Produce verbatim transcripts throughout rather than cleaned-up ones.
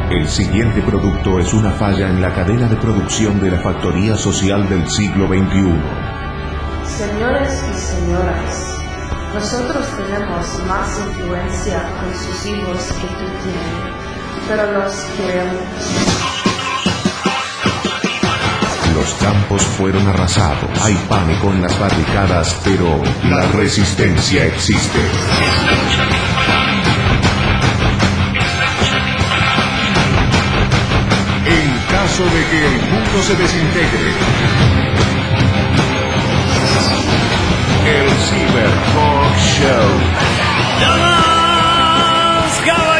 El siguiente producto es una falla en la cadena de producción de la factoría social del siglo veintiuno. Señores y señoras, nosotros tenemos más influencia con sus hijos que tú tienes, pero los queremos. Los campos fueron arrasados, hay pánico en las barricadas, pero la resistencia existe. En caso de que el mundo se desintegre, el Cyber Talk Show. Damas,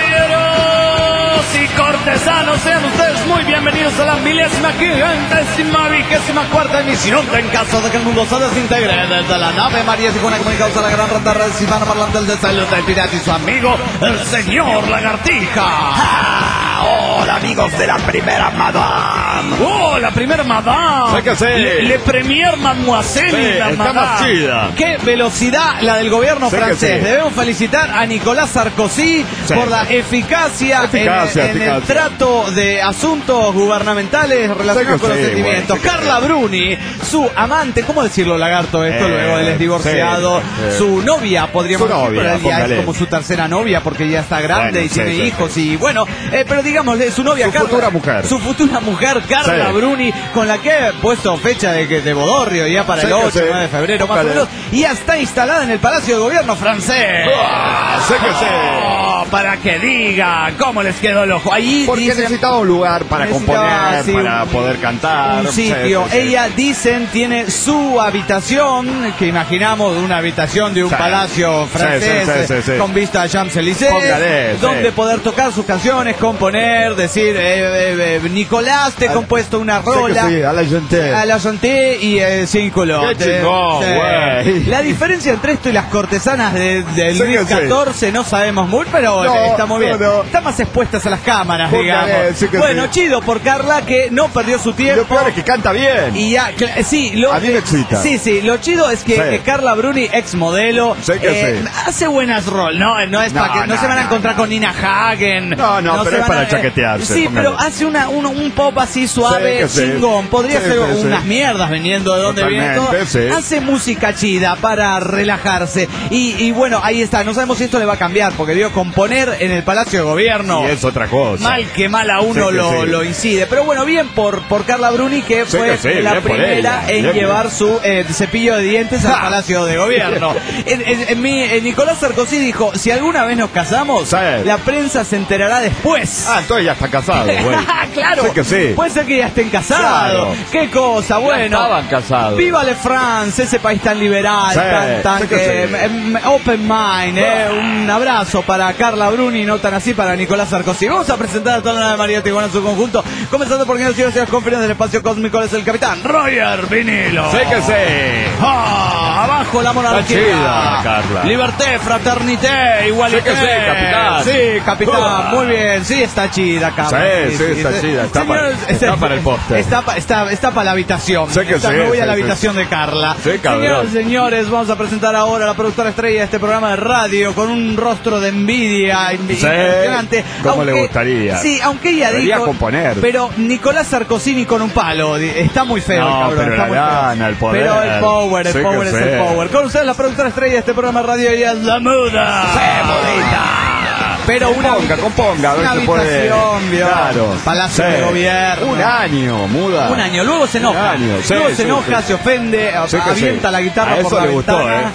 caballeros y cortesanos, sean ustedes muy bienvenidos a la milésima, quincuagésima, vigésima cuarta emisión de En caso de que el mundo se desintegre, desde la nave María Sijuna, comunicados a la gran rata red hispanoparlante del desayuno del pirata y su amigo, el señor Lagartija. ¡Ja! Hola amigos de la primera madame. Oh, la primera madame. Sé que sé. Le, le premier mademoiselle, Sí, la está más madame. chida. Qué velocidad la del gobierno Sé que francés. sí. Debemos felicitar a Nicolás Sarkozy Sí. por la eficacia, Eficacia, en, en el eficacia. trato de asuntos gubernamentales relacionados Sé que con los sí, sentimientos. bueno, sé que Carla Bruni, su amante, ¿cómo decirlo, Lagarto? Esto Eh, luego él es divorciado. sí, sí. Su novia, podríamos Su decir, novia, pero él ya es póngale. como su tercera novia porque ya está grande Bueno, y sí, tiene sí, hijos sí. y bueno, eh, pero digámosle, su novia Su Carla, futura mujer. su futura mujer Carla Sí. Bruni, con la que he puesto fecha de, que- de bodorrio ya para Sí, el que ocho, sí. nueve de febrero más o Póngale. menos, y ya está instalada en el Palacio de Gobierno francés. Ah, sé que sé. Oh, para que digan cómo les quedó el ojo. Ahí Porque dicen- necesitaba un lugar para necesitaba, componer, sí, para un- poder cantar. un Sí, sitio. sí, sí. Ella, dicen, tiene su habitación, que imaginamos una habitación de un Sí. palacio Sí, francés, sí, sí, sí, sí. con vista a Champs-Élysées, Póngale, sí. donde poder tocar sus canciones, componer, decir, eh, eh, eh, Nicolás, te he Al- compuesto una Sé que rola. sí, a la gente. A la chanté y eh, sin color. Qué chingón, güey. La diferencia entre esto y las cortesanas de, del Sé Luis que sí. catorce no sabemos mucho, pero No, eh, está muy bien. no, no. Están más expuestas a las cámaras, Póngale, digamos. sí que Bueno, sí. chido por Carla, que no perdió su tiempo. Lo peor es que canta bien. Y ya, cl- sí, lo, A mí me excita. Sí, sí, lo chido es que Sí. eh, Carla Bruni, ex modelo, Sé que sí. hace buenas rol, ¿no? No es No, para que no, no, se van a no, encontrar no. con Nina Hagen. No, no, pero se es van para a- chaquetearse, Sí, póngale. pero hace una, un, un pop así suave, Sí, que sí. chingón. Podría Sí, ser sí, sí. unas mierdas viniendo de donde viene todo. Totalmente, sí. Hace música chida para relajarse. Y, y bueno, ahí está. No sabemos si esto le va a cambiar, porque dio componer en el Palacio de Gobierno. Y es otra cosa. Mal que mal a uno Sí que lo, sí. lo incide. Pero bueno, bien por, por Carla Bruni, que Sí fue que sí, la bien por primera ella, en bien llevar por- su eh, cepillo de dientes al ¡Ja! Palacio de Gobierno. En, en- en mi, en Nicolás Sarkozy dijo, si alguna vez nos casamos, Sí. la prensa se enterará después. Ah, entonces ya está casado, güey. Claro, Sé que sí. puede ser que ya estén casados. Claro. Qué cosa, bueno. estaban casados. Viva le France, ese país tan liberal, Sí, tan, tan sé que que- sí. em, em, open mind. Eh. Un abrazo para Carla Bruni, no tan así para Nicolás Sarkozy. Vamos a presentar a toda la nave María Tijuana en su conjunto, comenzando por quienes quieren las conferencias del espacio cósmico, es el capitán Roger Vinilo. Sé que sé. Ah, abajo la monarquía. Está chida, Carla. Liberté, fraternité, igualité. Sé que sí, capitán. Sí, capitán. Ah. Muy bien. Sí, está chida, Carla. Sí, sí, está chida. Está para- está para el póster. Está, pa- está, está para la habitación. Sé que Está- sí, me voy a sí, la sí. habitación de Carla. Sí, cabrón. Señoras y señores, vamos a presentar ahora a la productora estrella de este programa de radio con un rostro de envidia imp- Sí, impresionante. cómo le gustaría. Sí, aunque ella Debería dijo. componer. Pero Nicolás Sarkozy ni con un palo. di- Está muy feo, No, el cabrón. pero está la muy feo. gana, el poder. Pero el power, el Sí que power es sí. el power. Con ustedes la productora estrella de este programa de radio, ella es la muda. Sí, mudita. Pero una Componga, componga, a ver una si puede. habitación, vio. Claro. Palacio Sí. de Gobierno. Un año, muda. Un año, luego se enoja. Un año, sí, luego se sí, enoja, sí. se ofende, Sí que avienta sí. la guitarra A eso por la le gustó, ventana.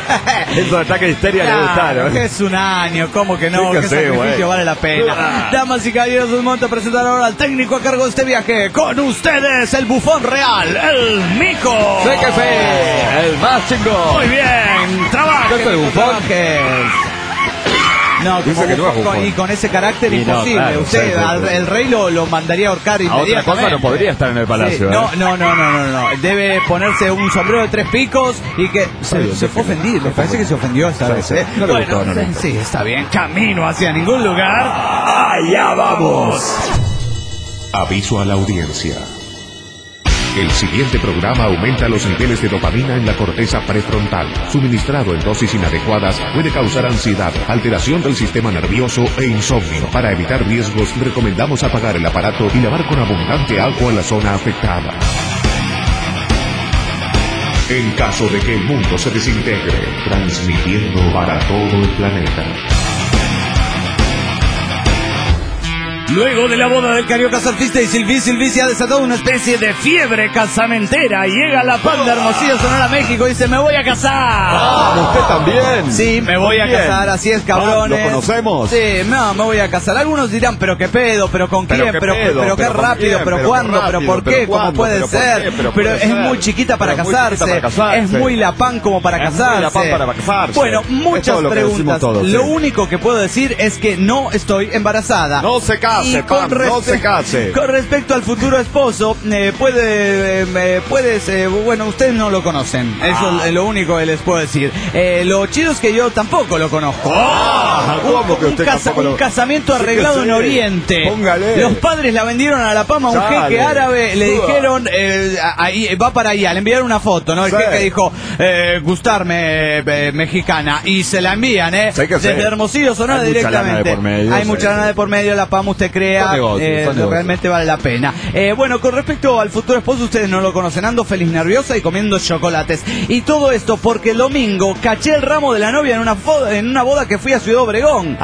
Esos ataques de histeria le Claro, gustaron. que es un año, ¿cómo que no? Sí que ¿Qué sí, sacrificio güey. vale la pena? Ah. Damas y caballeros, un momento a presentar ahora al técnico a cargo de este viaje. Con ustedes, el bufón real, el Mico. Sé que sí, el más chingón. Muy bien, trabaja. ¿Qué es el bufón? No, Dice como que no es bufón, bufón. y con ese carácter Y no, imposible. claro, Usted, sí, sí, al- sí. el rey lo, lo mandaría a ahorcar A otra inmediatamente. cosa no podría estar en el palacio. Sí, ¿eh? no, no, no, no, no, no. Debe ponerse un sombrero de tres picos y que se, bien, se sí, fue sí. ofendido. Me parece que se ofendió esta Sí, vez. sí. ¿eh? No le Bueno, gustó, no le gustó. sí, está bien. Camino hacia ningún lugar. Allá vamos. Aviso a la audiencia. El siguiente programa aumenta los niveles de dopamina en la corteza prefrontal. Suministrado en dosis inadecuadas puede causar ansiedad, alteración del sistema nervioso e insomnio. Para evitar riesgos, recomendamos apagar el aparato y lavar con abundante agua la zona afectada. En caso de que el mundo se desintegre, transmitiendo para todo el planeta. Luego de la boda del Carioca Surfista y Silví, Silví se ha desatado una especie de fiebre casamentera. Llega la P A M de Hermosillo, Sonora, México y dice, me voy a casar. Ah, ¿usted también? Sí, me voy a Bien. casar, así es, cabrones. Ah, ¿lo conocemos? Sí, no, me voy a casar. Algunos dirán, pero qué pedo, pero con Pero quién, qué pero, pedo, pero qué pero con rápido, quién, pero pero cuándo, qué pero rápido, por pero qué, cómo cuándo, puede pero por ser. qué, pero Pero puede es ser. muy chiquita para Pero muy casarse. chiquita para casarse. Es muy la P A M como para Es muy casarse. la P A M para casarse. Bueno, Es muchas todo lo que decimos preguntas. todos, Lo sí. único que puedo decir es que no estoy embarazada. No se case, Y P A M, con no se respe- case. Con respecto al futuro esposo, eh, puede, eh, eh, puedes, eh, bueno, ustedes no lo conocen. Eso Ah. es lo único que les puedo decir. Eh, lo chido es que yo tampoco lo conozco. Ah, un, ¿cómo que un usted casa- tampoco lo- un casamiento Sí que arreglado sí. en Oriente. Póngale. Los padres la vendieron a la P A M a un Dale. jeque árabe. Le Uah. dijeron, eh, ahí, va para allá. Le enviaron una foto, ¿no? El Sí. jeque dijo, eh, gustarme eh, mexicana. Y se la envían, ¿eh? Sí que sí. Desde Hermosillo, Sonora, Hay mucha lana directamente. de por medio, Hay sí, mucha sí. lana de por medio. La P A M, usted crea, Son negocios, eh, son negocios. realmente vale la pena. Eh, bueno, con respecto al futuro esposo, ustedes no lo conocen. Ando feliz, nerviosa y comiendo chocolates. Y todo esto porque el domingo caché el ramo de la novia en una, fo- en una boda que fui a Ciudad Obregón.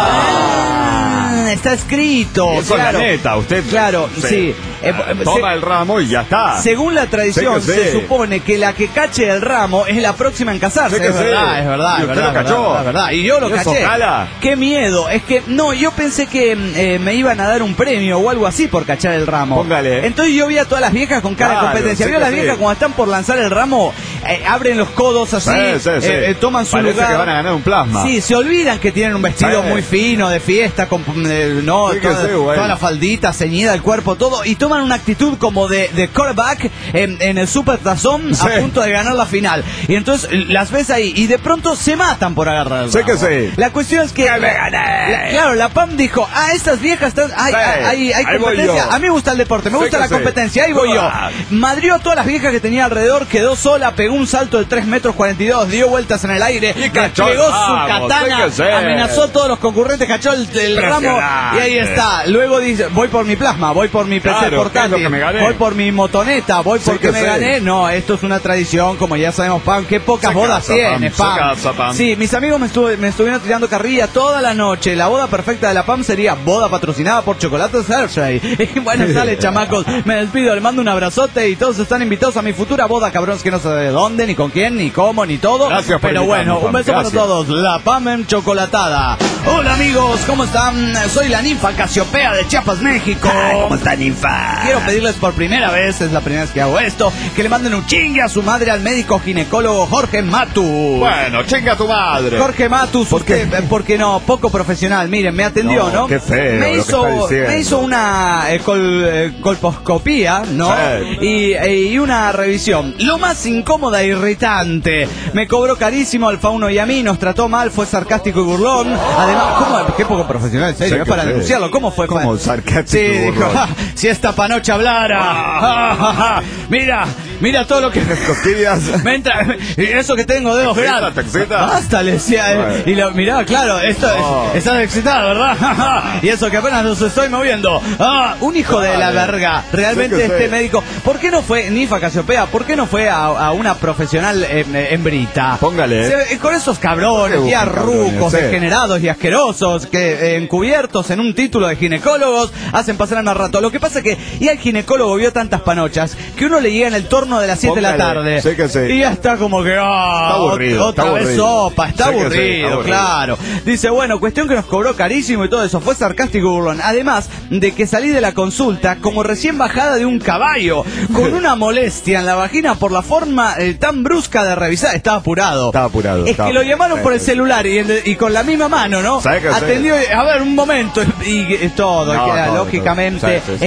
Ah. Ah, está escrito. Eso claro. es la neta, usted Claro, se- sí. Eh, toma se- el ramo y ya está. Según la tradición, Sí que sí. se supone que la que cache el ramo es la próxima en casarse. Sí que es, sí. verdad, es verdad, ¿Y es usted verdad, lo es cachó? verdad, es verdad. Y yo lo ¿Y eso caché. jala? Qué miedo. Es que, no, yo pensé que eh, me iban a dar un premio o algo así por cachar el ramo. Póngale. Entonces yo vi a todas las viejas con cara Claro, de competencia. sí Vio a las que viejas sí. cuando están por lanzar el ramo, eh, abren los codos así, Sí, sí, sí. eh, eh, toman su Parece lugar. que van a ganar un plasma. Sí, se olvidan que tienen un vestido Sí. muy fino de fiesta, con eh, no, Sí que toda, sí, güey. toda la faldita ceñida, el cuerpo, todo, y toman una actitud como de, de quarterback en, en el Super Tazón Sí. a punto de ganar la final. Y entonces las ves ahí y de pronto se matan por agarrar el Sí ramo. que sí. La cuestión es que ¡Que me la- gané! la- claro, la P A M dijo, ah, estas viejas están, hay, Sí, hay, hay ahí voy competencia. yo. A mí me gusta el deporte, me Sí gusta que la sí. competencia, ahí voy yo. Ah. Madrió a todas las viejas que tenía alrededor, quedó sola, pegó un salto de tres metros cuarenta y dos, dio vueltas en el aire, Y cachó desplegó el ramo, su katana, sí que sí. amenazó a todos los concurrentes, cachó el, el ramo y ahí está. Luego dice, voy por mi plasma, voy por mi P C Claro, ¿qué es portátil, lo que me gané? voy por mi motoneta, voy Sí porque que me sí. gané. No, esto es una tradición, como ya sabemos, P A M, qué pocas Se bodas casa, P A M, tiene, se P A M. casa, P A M. Sí, mis amigos me, estuve- me estuvieron tirando carrilla toda la noche. La boda perfecta de la P A M sería boda patrocinada por Chocolates Hershey. Y bueno, sale, chamacos, me despido, les mando un abrazote y todos están invitados a mi futura boda, cabrones, que no sé de dónde, ni con quién, ni cómo, ni todo. Gracias por Pero invitarnos, bueno, P A un M, beso para gracias. todos. La P A M en chocolatada. Hola amigos, ¿cómo están? Soy la ninfa Casiopea de Chiapas, México. ¿Cómo está, ninfa? Quiero pedirles por primera vez, es la primera vez que hago esto, que le manden un chingue a su madre al médico ginecólogo Jorge Matu. Bueno, chinga tu madre. Jorge Matus, ¿Por qué? usted, eh, porque no, poco profesional. Miren, me atendió, No, ¿no? qué feo Me lo que hizo, está diciendo. me hizo una eh, col- eh, colposcopía, ¿no? Sí. Y, eh, y una revisión. Lo más incómoda e irritante. Me cobró carísimo al fauno y a mí, nos trató mal, fue sarcástico y burlón. Además, ¿cómo? Qué poco profesional, en serio, Sí, es para que sí. denunciarlo. ¿Cómo fue? ¿Cómo sarcástico Sí, y dijo, burlón? "Ja, si esta panocha hablara. Ja, ja, ja. Mira, mira todo lo que... Cosquillas. Me entra, y eso que tengo dedos ¿Te excita, grandes. te excita? Basta, le decía. eh, Bueno. Y lo miraba, claro, esto Oh. es- estás excitada, ¿verdad? Y eso que apenas nos estoy moviendo. Ah, un hijo de la Vale. verga. Realmente Sí que este sí. médico. ¿Por qué no fue Ninfa Casiopea? ¿Por qué no fue a, a una profesional eh, hembrita? Póngale. Se- con esos cabrones ¿Qué y buscan, arrucos, cabrones? Sí. degenerados y asquerosos que eh, encubiertos en un título de ginecólogos hacen pasar al rato. Lo que pasa que ya el ginecólogo vio tantas panochas que uno le llega en el torno de las siete de la Póngale. tarde. Sí que sí. Y ya está como que ah, Está aburrido, otra está vez aburrido. sopa, está Sí que sí, aburrido, está aburrido. claro. Dice, bueno, cuestión que nos cobró carísimo y todo eso, fue sarcástico y burlón. Además de que salí de la consulta como recién bajada de un caballo, con una molestia en la vagina por la forma eh, tan brusca de revisar. Estaba apurado. Estaba apurado, Es estaba- que lo llamaron sí, por el sí. celular y, el- y con la misma mano, ¿no? Sí que sí. Atendió, a ver, un momento, y, y todo. No, que, todo, lógicamente todo. Sí, sí, sí. es gente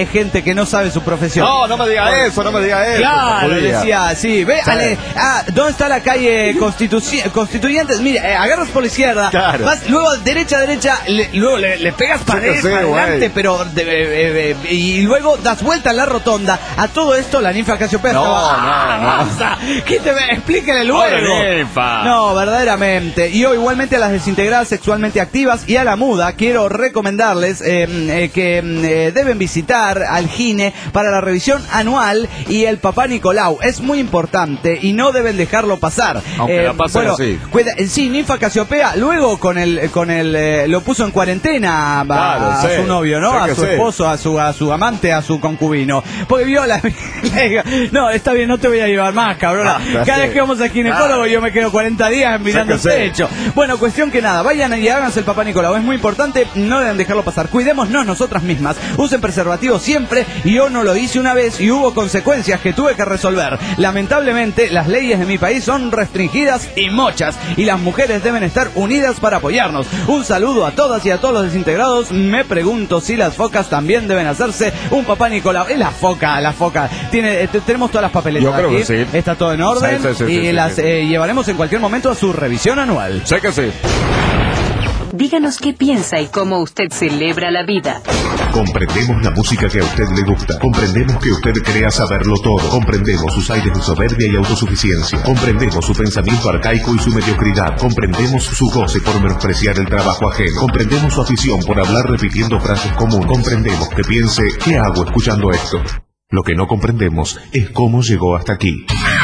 que no sabe su profesión. No, no me diga eso, no me diga eso. Claro, decía, sí, ve, Sí. Ale, ah, ¿dónde está la calle Constitu- Constituyentes? Mira, eh, agarras por la izquierda, Claro. vas, luego derecha, derecha, le- luego le, le pegas para, Sí que de- sé, para güey. adelante, pero de- eh, eh, y luego das vuelta a la rotonda. A todo esto la ninfa Casiopea No, estaba, no, "Ah, no. basta, ¿qué te ve? Explíquele luego". Pobre ninfa. No, verdaderamente. Y yo igualmente a las desintegradas sexualmente activas y a la muda quiero recomendarles eh, eh, que eh, deben visitar al gine para la revisión anual y el Papá Nicolau. Es muy importante y no deben dejarlo pasar. Aunque la pasen bueno, así. cuida- sí, ninfa Casiopea luego con el con el eh, lo puso en cuarentena a, Claro, a sí. su novio, ¿no? Sí A que su sí. esposo, a su a su amante, a su concubino. Porque vio la le digo, no, está bien, no te voy a llevar más, cabrona. Basta, Cada sí. vez que vamos al ginecólogo yo me quedo cuarenta días mirando el Sí que sí. techo. Bueno, cuestión que nada, vayan y háganse el Papá Nicolau. Es muy importante, no deben dejarlo pasar. Cuidémonos nosotras mismas. Usen preservativo siempre. Y yo no lo hice una vez y hubo consecuencias que tuve que resolver. Lamentablemente, las leyes de mi país son restringidas y mochas. Y las mujeres deben estar unidas para apoyarnos. Un saludo a todas y a todos los desintegrados. Me pregunto si las focas también deben hacerse un Papá Nicolau. Es la foca, la foca. Tiene, eh, tenemos todas las papeletas Yo creo aquí. que sí. Está todo en orden. Sí, sí, sí, y sí, las sí. eh, llevaremos en cualquier momento a su revisión anual. Sé que sí. Díganos qué piensa y cómo usted celebra la vida. Comprendemos la música que a usted le gusta. Comprendemos que usted crea saberlo todo. Comprendemos sus aires de soberbia y autosuficiencia. Comprendemos su pensamiento arcaico y su mediocridad. Comprendemos su goce por menospreciar el trabajo ajeno. Comprendemos su afición por hablar repitiendo frases comunes. Comprendemos que piense, ¿qué hago escuchando esto? Lo que no comprendemos es cómo llegó hasta aquí.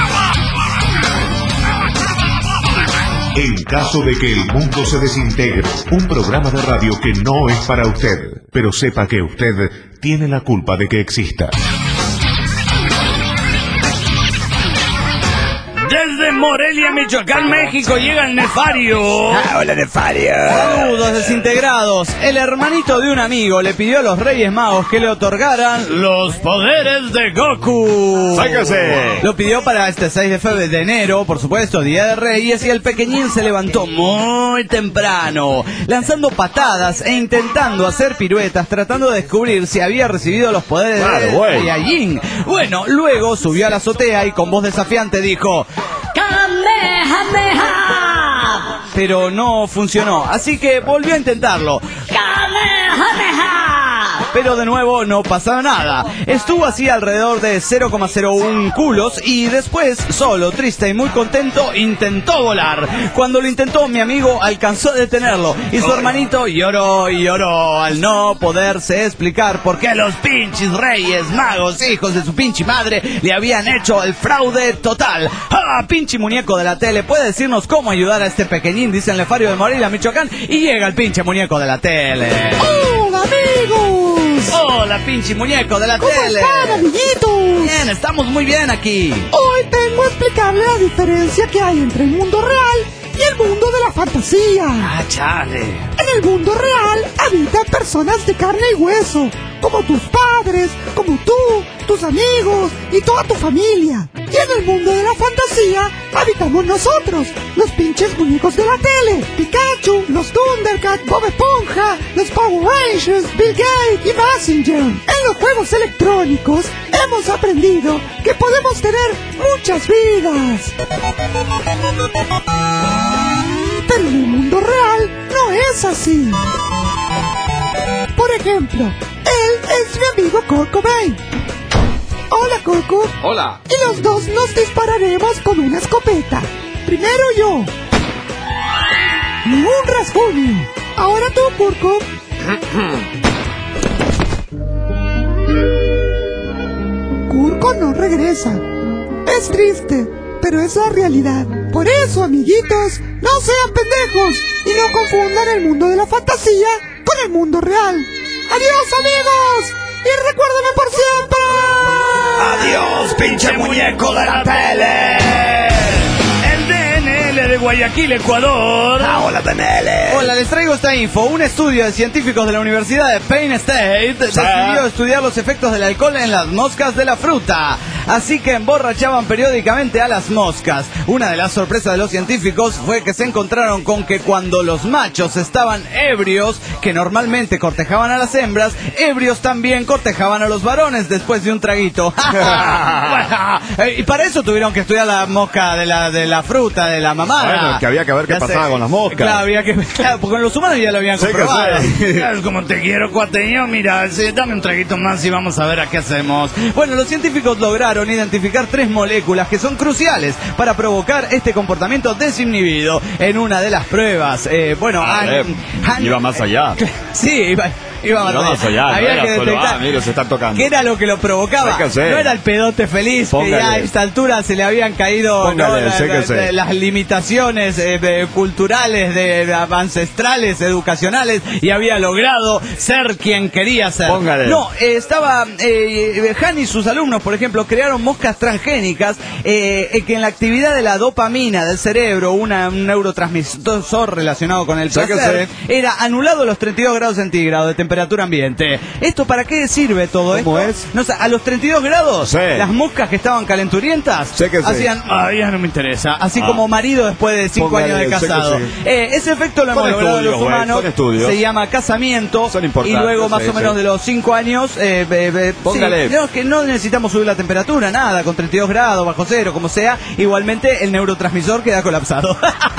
En caso de que el mundo se desintegre, un programa de radio que no es para usted, pero sepa que usted tiene la culpa de que exista. Desde Morelia, Michoacán, México, llega el Nefario. hola, Nefario. Saludos desintegrados. El hermanito de un amigo le pidió a los Reyes Magos que le otorgaran los poderes de Goku. Sáquese. Lo pidió para este seis de febrero de enero, por supuesto, Día de Reyes, y el pequeñín se levantó muy temprano, lanzando patadas e intentando hacer piruetas, tratando de descubrir si había recibido los poderes Claro, de güey. Saiyajin. Bueno, luego subió a la azotea y con voz desafiante dijo: ¡Kamehameha! Pero no funcionó, así que volvió a intentarlo. ¡Kamehameha! Pero de nuevo no pasaba nada. Estuvo así alrededor de cero coma cero uno culos y después, solo, triste y muy contento, intentó volar. Cuando lo intentó, mi amigo alcanzó a detenerlo y su hermanito lloró y lloró al no poderse explicar por qué los pinches Reyes Magos, hijos de su pinche madre, le habían hecho el fraude total. ¡Ah, pinche muñeco de la tele! ¿Puede decirnos cómo ayudar a este pequeñín? Dice el Nefario de Morelia, Michoacán, y llega el pinche muñeco de la tele. ¡Hola, amigos! ¡Hola, pinche muñeco de la ¿Cómo tele! están, amiguitos? Bien, estamos muy bien aquí. Hoy vengo a explicarle la diferencia que hay entre el mundo real y el mundo de la fantasía. Ah, chale. En el mundo real habitan personas de carne y hueso, como tus padres, como tú, tus amigos y toda tu familia. Y en el mundo de la fantasía habitamos nosotros, los pinches muñecos de la tele, Pikachu, los Thundercats, Bob Esponja, los Power Rangers, Bill Gates y Messenger. En los juegos electrónicos hemos aprendido que podemos tener muchas vidas. Pero en el mundo real no es así. Por ejemplo, él es mi amigo Kurt Cobain. Hola, Coco. Hola. Y los dos nos dispararemos con una escopeta. Primero yo. Y un rasguño. Ahora tú, Kurko. Kurko no regresa. Es triste, pero es la realidad. Por eso, amiguitos, no sean pendejos y no confundan el mundo de la fantasía con el mundo real. ¡Adiós, amigos! ¡Y recuérdame por siempre! ¡Adiós, pinche muñeco de la tele! El D N L de Guayaquil, Ecuador. Ah, hola, D N L. Hola, les traigo esta info. Un estudio de científicos de la Universidad de Penn State decidió estudiar los efectos del alcohol en las moscas de la fruta. así que emborrachaban periódicamente a las moscas. Una de las sorpresas de los científicos fue que se encontraron con que cuando los machos estaban ebrios, que normalmente cortejaban a las hembras, ebrios también cortejaban a los varones después de un traguito. Y para eso tuvieron que estudiar la mosca de la, de la fruta, de la mamada. Bueno, que había que ver qué Ya pasaba sé. con las moscas. Claro, había que claro, porque con los humanos ya lo habían Sí que comprobado. sí. Claro, como te quiero, cuateño, mira, sí, dame un traguito más y vamos a ver a qué hacemos. Bueno, los científicos lograron identificar tres moléculas que son cruciales para provocar este comportamiento desinhibido en una de las pruebas. Eh, bueno, Ah, han- eh, han- iba más allá. Sí, iba, iba más No, allá. más allá, no Había era que solo, detectar ah, mira, se están tocando. qué era lo que lo provocaba. Sé que sé. No era el pedote feliz, que ya a Póngale. esta altura se le habían caído, Póngale, ¿no? la- sé que la- sé. la- las limitaciones eh, de- culturales, de, de ancestrales, educacionales, y había logrado ser quien quería ser. Póngale. No, eh, estaba eh, Han y sus alumnos, por ejemplo, crearon moscas transgénicas eh, eh, que en la actividad de la dopamina del cerebro, una, un neurotransmisor relacionado con el Sé que placer, sé. era anulado a los treinta y dos grados centígrados de temperatura ambiente. ¿Esto para qué sirve todo ¿Cómo esto? es? No sé, a los treinta y dos grados, Sí. las moscas que estaban calenturientas Sé que sí. hacían, ay, ya no me interesa, así Ah. como marido después de cinco Póngale, años de sé que casado. sí. Eh, ese efecto lo Son hemos logrado estudios, los güey, humanos, son estudios. se llama casamiento, Son y importantes, luego más sí, o menos sí. de los cinco años, eh, eh, eh, Póngale. sí, no, que no necesitamos subir la temperatura, nada, con treinta y dos grados, bajo cero, como sea, igualmente el neurotransmisor queda colapsado.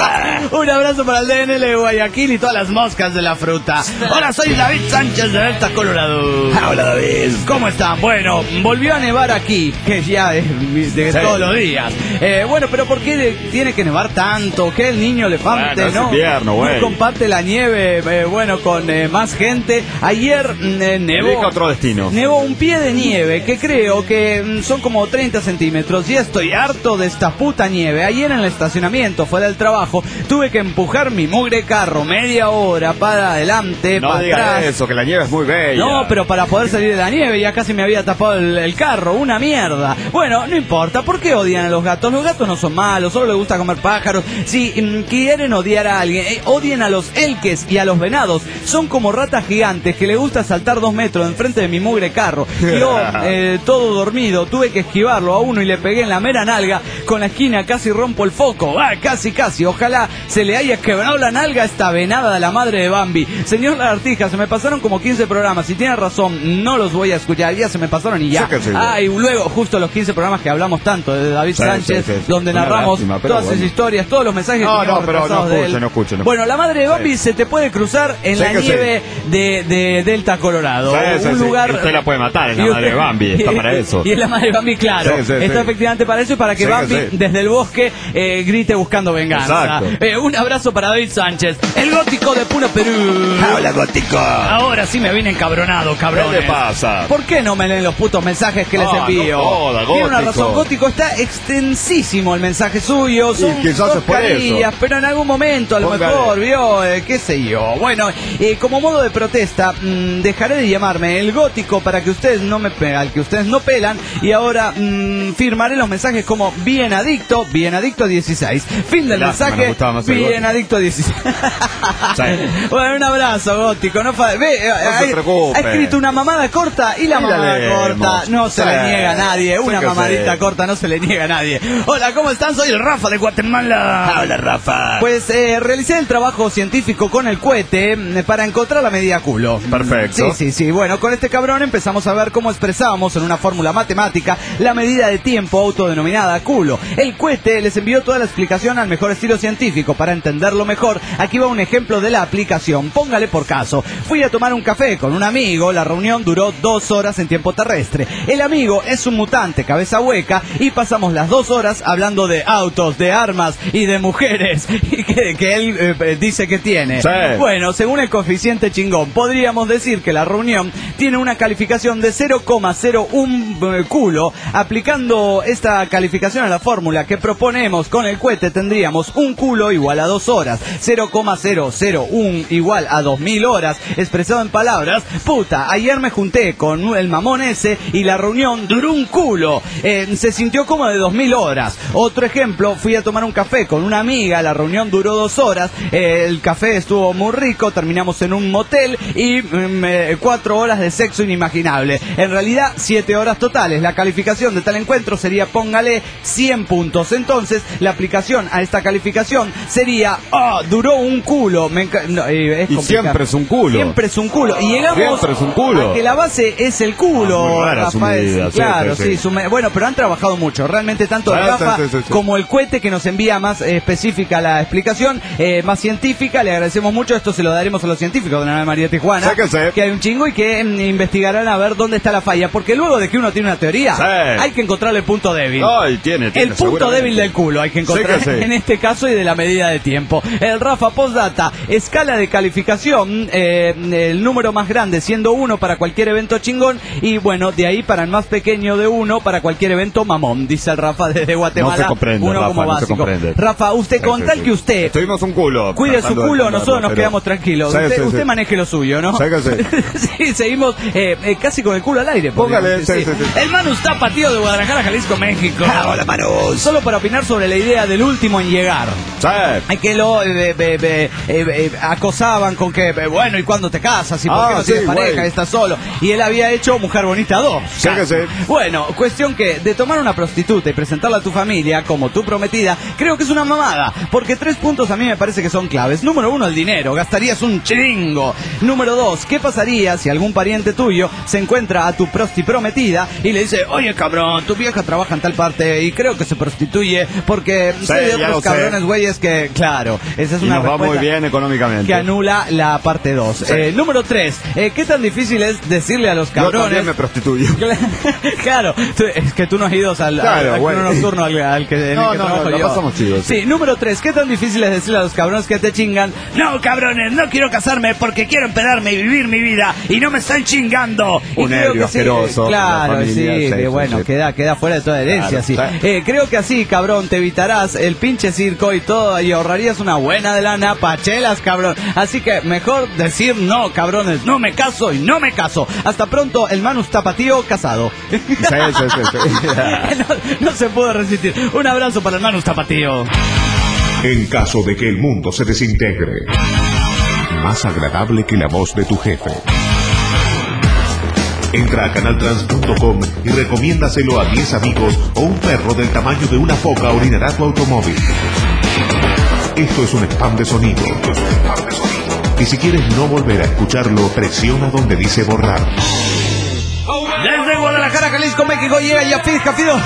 Un abrazo para el D N L de Guayaquil y todas las moscas de la fruta. Hola, soy David Sánchez de Delta, Colorado. Hola, David. ¿Cómo están? Bueno, volvió a nevar aquí, que ya es de Sí. todos los días. Eh, bueno, pero ¿por qué de- tiene que nevar tanto? Que el niño elefante, Bueno, es ¿no? invierno, no güey. comparte la nieve, eh, bueno, con eh, más gente. Ayer mm, eh, nevó. Elija otro destino. Nevó un pie de nieve que creo que mm, son como treinta centímetros. Y estoy harto de esta puta nieve. Ayer en el estacionamiento, fuera del trabajo, tuve que empujar mi mugre carro media hora para adelante, No para diga atrás. eso, que la nieve es muy bella. No, pero para poder salir de la nieve ya casi me había tapado el, el carro, una mierda. Bueno, no importa, ¿por qué odian a los gatos? Los gatos no son malos, solo les gusta comer pájaros. Si mm, quieren odiar a alguien, eh, odien a los elques y a los venados. Son como ratas gigantes que les gusta saltar dos metros enfrente de mi mugre carro. Yo, eh, todo dormido, tuve que esquivarlo a uno y le pegué en la mera nalga. Con la esquina casi rompo el foco. Ah, casi, casi. Ojalá se le haya quebrado la nalga a esta venada de la madre de Bambi. Señor Lagartija, se me pasaron como quince programas. Si tiene razón, no los voy a escuchar. Ya se me pasaron y ya. Sí que sí. Ah, y luego, justo los quince programas que hablamos tanto de David Sí, Sánchez, sí, sí. donde Una narramos lástima, pero todas bueno. sus historias, todos los mensajes No, que teníamos no, pero no repasados de escuche, él. no escuche, no Bueno, la madre de Bambi Sí. se te puede cruzar en Sí la que sí. nieve de, de Delta, Colorado. Sí, sí, un sí. lugar... Y usted la puede matar, es la Y madre de Bambi, está para eso. Y es la madre de Bambi, claro. Sí, sí, está sí. efectivamente para eso y para que Sí que Bambi sí. desde el bosque eh, grite buscando venganza. Exacto. Eh, un abrazo para David Sánchez, el gótico de Puno, Perú. Hola, gótico. Ahora sí me vine encabronado, cabrón. ¿Qué le pasa? ¿Por qué no me leen los putos mensajes que les Ah, envío? no joda, Tiene una gótico. razón, gótico, está extensísimo el mensaje suyo. Son Y quizás dos es por carillas, eso. pero en algún momento a lo Póngale. mejor, vio, eh, qué sé yo. Bueno, eh, como modo de protesta, mmm, dejaré de llamarme el gótico para que ustedes no me pe- al que ustedes no pelan, y ahora mmm, firmaré los mensajes como bien adicto, bien adicto dieciséis. Fin del Lástima, mensaje, me gustaba más el bien gótico. adicto dieciséis. Sí. Bueno, un abrazo, gótico. No, fa- ve, eh, No se ha- preocupe. ha escrito una mamada corta y la Y la mamada leemos. corta no se Sí. le niega a nadie. Sí Una que mamadita sí. corta no se le niega a nadie. Hola, ¿cómo están? Soy el Rafa de Guatemala. Hola, Rafa. Pues eh, realicé el trabajo científico con el cohete mm, para encontrar la medida culo. Perfecto. Sí, sí, sí. Bueno, con este cabrón empezamos a ver cómo expresábamos en una fórmula matemática la medida de tiempo autodenominada culo. El cohete les envió toda la explicación al mejor estilo científico. Para entenderlo mejor, aquí va un ejemplo de la aplicación. Póngale por caso. Fui a tomar un café con un amigo. La reunión duró dos horas en tiempo terrestre. El amigo es un mutante cabeza hueca y pasamos las dos horas hablando de autos, de armas y de mujeres y que, que él eh, dice que tiene. Sí. Bueno, según el coeficiente chingón, podríamos decir que la reunión tiene una calificación de cero coma cero uno eh, culo. Aplicando esta calificación a la fórmula que proponemos con el cohete, tendríamos un culo igual a dos horas, cero coma cero cero uno igual a dos mil horas. Expresado en palabras, puta, ayer me junté con el mamón ese y la reunión duró un culo. Eh, se sintió como de dos mil horas. Otro ejemplo, fui a tomar un café con una amiga, la reunión duró dos horas, eh, el café estuvo muy rico, terminamos en un motel y mm, eh, cuatro horas de de sexo inimaginable. En realidad, siete horas totales. La calificación de tal encuentro sería, póngale, cien puntos. Entonces, la aplicación a esta calificación sería, oh, duró un culo. Me enca- no, eh, es Y complicado. siempre es un culo. Siempre es un culo. Y llegamos Siempre es un culo. a que la base es el culo, Ah, muy rara su Rafael. medida, sí, claro, sí, sí. sí. su me- bueno, pero han trabajado mucho. Realmente tanto Sí, Rafa sí, sí, sí. como el cohete que nos envía más eh, específica la explicación, eh, más científica. Le agradecemos mucho. Esto se lo daremos a los científicos de la Ave María Tijuana. Sí que sí. Que hay un chingo y que mm, investigarán a ver dónde está la falla. Porque luego de que uno tiene una teoría, Sí. hay que encontrarle el punto débil. Ay, tiene, tiene, El punto seguramente. débil del culo hay que encontrar Sí que sí. en este caso y de la medida de tiempo. El Rafa Postdata, escala de calificación, eh, el número más grande siendo uno para cualquier evento chingón y bueno, de ahí para el más pequeño de uno para cualquier evento mamón, dice el Rafa desde Guatemala. No se comprende, uno Rafa, como no se básico. comprende. Rafa, usted Sí, con sí, tal sí. que usted Estuvimos un culo. cuide su tratando de culo, entenderlo, nosotros nos pero- quedamos tranquilos. Sí, usted sí, usted sí. maneje lo suyo, ¿no? Sí que sí. Sí, seguimos eh, eh, casi con el culo al aire. Póngale, podríamos decir. sí, sí, sí. El Manu está Tapatío de Guadalajara, Jalisco, México. Ah, hola, Manus. Solo para opinar sobre la idea del último en llegar. Sí. Hay que lo eh, eh, eh, eh, eh, acosaban con que, eh, bueno, ¿y cuándo te casas? ¿Y por Ah, qué no sí, tienes pareja? güey. Estás solo. Y él había hecho Mujer Bonita dos. Sí que sí. Bueno, cuestión que de tomar una prostituta y presentarla a tu familia como tu prometida, creo que es una mamada. Porque tres puntos a mí me parece que son claves. Número uno, el dinero. Gastarías un chingo. Número dos, ¿qué pasaría si algún pariente tuyo se encuentra a tu prosti prometida y le dice, oye cabrón, tu vieja trabaja en tal parte y creo que se prostituye porque Sí, sé de ya otros lo sé. cabrones güeyes que, claro, esa es Y una nos va respuesta muy bien económicamente. que anula la parte dos. Sí. Eh, número tres, eh, ¿qué tan difícil es decirle a los Yo cabrones? también me prostituyo. Claro, tú- es que tú no has ido al, al, Claro, al bueno. turno nocturno al, al que, en No, el que no, trabajo no, yo. la pasamos chido, sí. Sí, número tres, ¿qué tan difícil es decirle a los cabrones que te chingan? No, cabrones, no quiero casarme porque quiero empedarme y vivir mi vida y no me están chingando. Y Un creo nervio que sí, asqueroso, claro, la familia, sí, sí, que sí, bueno, sí. queda queda fuera de toda herencia, Claro, sí. sí. Eh, creo que así, cabrón, te evitarás el pinche circo y todo y ahorrarías una buena de lana pachelas, cabrón. Así que mejor decir no, cabrones, no me caso y no me caso. Hasta pronto, el Manus Tapatío casado. Sí, sí, sí, sí. no, no se puede resistir. Un abrazo para el Manus Tapatío. En caso de que el mundo se desintegre, más agradable que la voz de tu jefe. Entra a canaltrans punto com y recomiéndaselo a diez amigos o un perro del tamaño de una foca orinará tu automóvil. Esto es un spam de sonido. Esto es un spam de sonido. Y si quieres no volver a escucharlo, presiona donde dice borrar. Desde Guadalajara, Jalisco, México, llega Yafid Jafido.